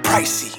pricey.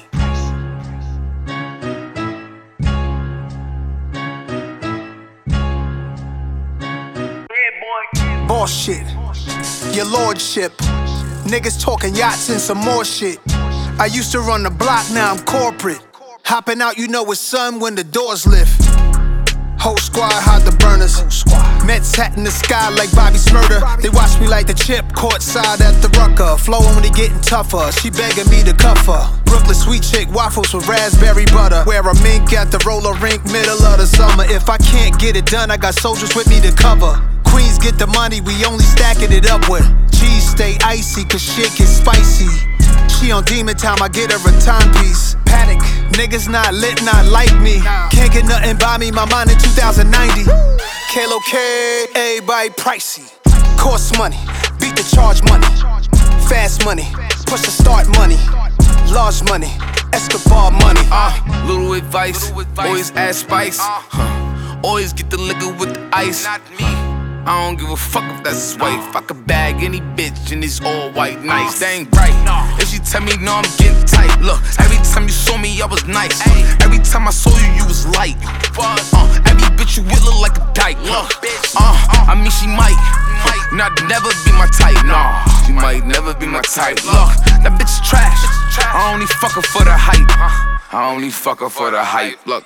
Boss shit, your lordship. Niggas talking yachts and some more shit. I used to run the block, now I'm corporate. Hopping out, you know it's sun when the doors lift. Whole squad hide the burners. Mets hat in the sky like Bobby Smurder. They watch me like the chip, courtside at the Rucker. Flowing when they getting tougher, she begging me to cuff her. Brooklyn sweet chick, waffles with raspberry butter. Wear a mink at the roller rink, middle of the summer. If I can't get it done, I got soldiers with me to cover. Queens get the money, we only stacking it up with. Cheese stay icy, cause shit get spicy. She on demon time, I get her a timepiece. Panic, niggas not lit, not like me. Can't get nothing by me, my mind in 2090. Kalo K, everybody pricey. Cost money, beat the charge money. Fast money, push the start money. Large money, Escobar money. Little advice, always add spice. Always get the liquor with the ice. I don't give a fuck if that's his wife. I could bag any bitch and it's all white nice. They ain't right. If she tell me no, I'm getting tight. Look, every time you saw me, I was nice. Every time I saw you, you was light. Every bitch you with look like a dyke. Look, I mean she might not never be my type. Nah, she might never be my type. Look, that bitch is trash. I only fuck her for the hype. I only fuck her for the hype. Look,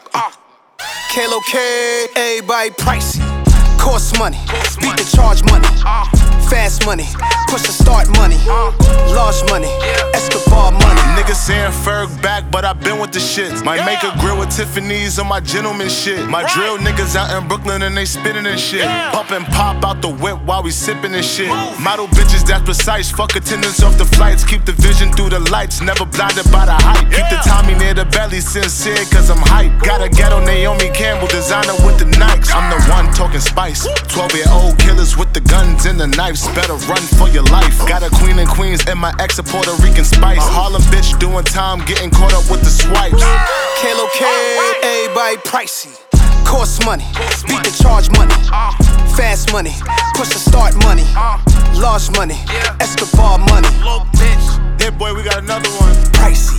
Kalo K, everybody pricey. Cost money, beat the charge money. Fast money, push the start money. Large money, Escobar money. Niggas saying Ferg back, but I been with the shits. Might make a grill with Tiffany's on my gentleman shit. My drill niggas out in Brooklyn and they spinning and shit. Pump and pop out the whip while we sipping and shit. Model bitches that's precise, fuck attendance off the flights. Keep the vision through the lights, never blinded by the hype. Keep the Tommy near the belly, sincere cause I'm hype. Got a ghetto Naomi Campbell, designer with the Nikes. I'm the one talking spice. 12-year-old killers with the guns and the knives. Better run for your life. Got a queen in Queens and my ex a Puerto Rican spice. Harlem bitch doing time, getting caught up with the swipes. Kalo K, everybody pricey. Cost money, beat the charge money. Fast money, push the start money. Large money, Escobar money. Yeah, boy, we got another one. Pricey.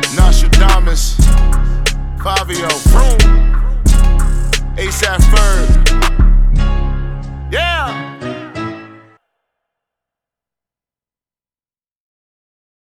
Nostradamus, Fabio, Vroom, ASAP Ferg.